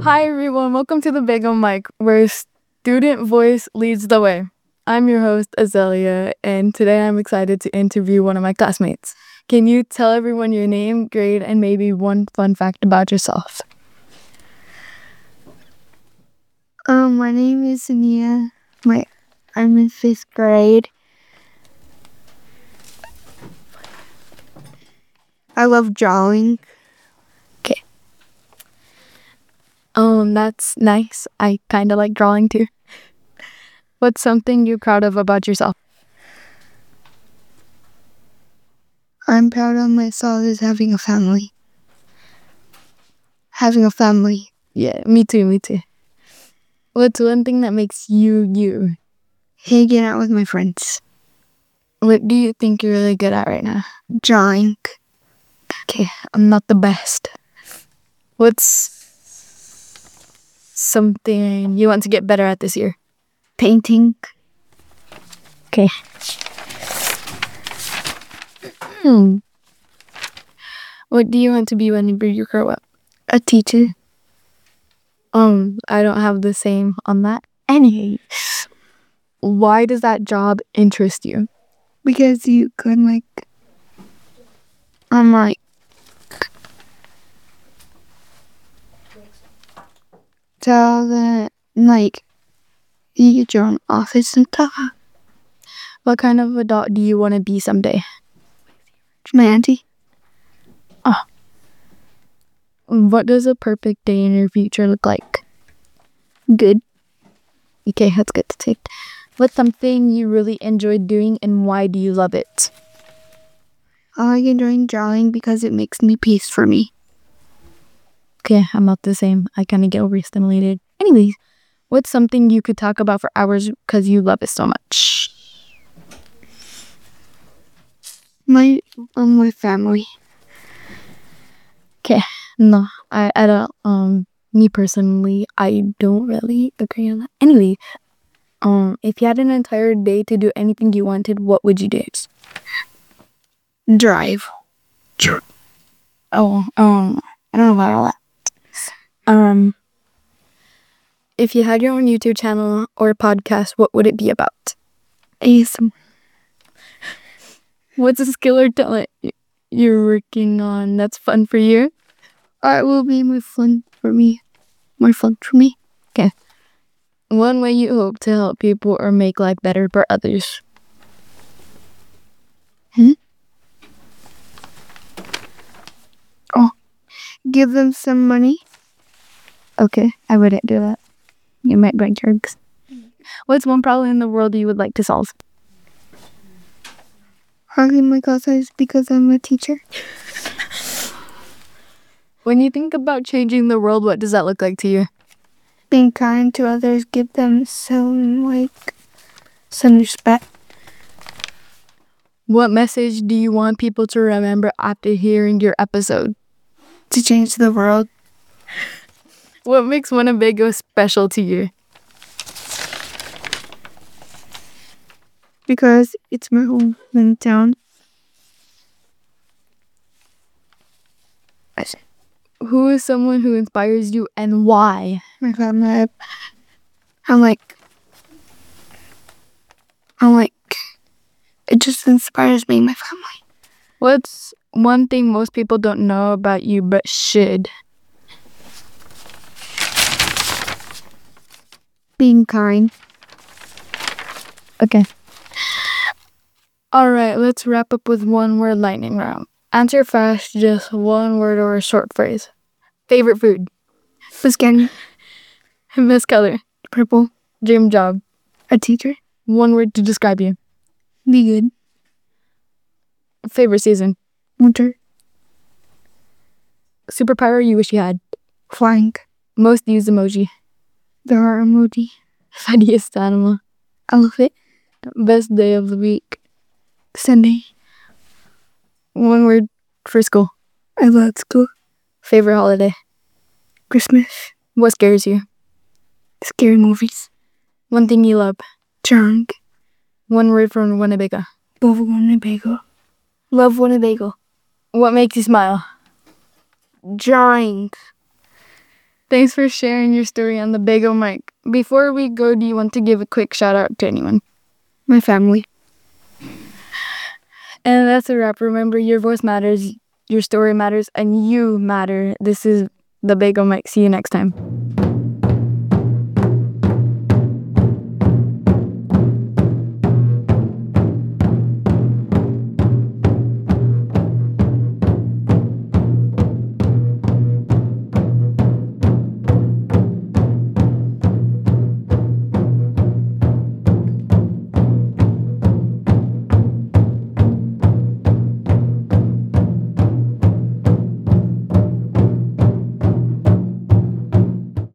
Hi everyone, welcome to the Bagel Mic, where student voice leads the way. I'm your host, Azelia, and today I'm excited to interview one of my classmates. Can you tell everyone your name, grade, and maybe one fun fact about yourself? My name is Nia. I'm in 5th grade. I love drawing. That's nice. I kind of like drawing too. What's something you're proud of about yourself? I'm proud of myself as having a family. Having a family. Yeah, me too. What's one thing that makes you you? Hanging out with my friends. What do you think you're really good at right now? Drawing. Okay, I'm not the best. What's something you want to get better at this year? Painting. Okay. What do you want to be when you grow up? A teacher. I don't have the same on that. Anyways, why does that job interest you? Because you could tell that you get your own office and stuff. What kind of adult do you want to be someday? My auntie. What does a perfect day in your future look like? Good. Okay, that's good to take. What's something you really enjoy doing and why do you love it? I like enjoying drawing because it makes me peace for me. Okay, I'm not the same. I kind of get overstimulated. Anyways, what's something you could talk about for hours because you love it so much? My family. Okay, no, I don't. Me personally, I don't really agree on that. Anyway, if you had an entire day to do anything you wanted, what would you do? Drive. I don't know about all that. If you had your own YouTube channel or podcast, what would it be about? ASMR. What's a skill or talent you're working on that's fun for you? Art will be more fun for me. Okay. One way you hope to help people or make life better for others. Give them some money. Okay, I wouldn't do that. You might break drugs. What's one problem in the world you would like to solve? Hugging my classmates because I'm a teacher. When you think about changing the world, what does that look like to you? Being kind to others, give them some respect. What message do you want people to remember after hearing your episode? To change the world. What makes Winnebago special to you? Because it's my hometown. Who is someone who inspires you and why? My family. I'm like, it just inspires me, my family. What's one thing most people don't know about you but should? Being kind. Okay. Alright, let's wrap up with one word lightning round. Answer fast, just one word or a short phrase. Favorite food? Biscuit. Best color? Purple. Dream job? A teacher. One word to describe you. Be good. Favorite season? Winter. Superpower you wish you had? Flying. Most used emoji? The heart emoji. Funniest animal? Elephant. Best day of the week? Sunday. One word for school? I love school. Favorite holiday? Christmas. What scares you? Scary movies. One thing you love? Drawing. One word from Winnebago? Love Winnebago. Love Winnebago. What makes you smile? Drawing. Thanks for sharing your story on the Bagel Mic. Before we go, do you want to give a quick shout out to anyone? My family. And that's a wrap. Remember, your voice matters, your story matters, and you matter. This is the Bagel Mic. See you next time.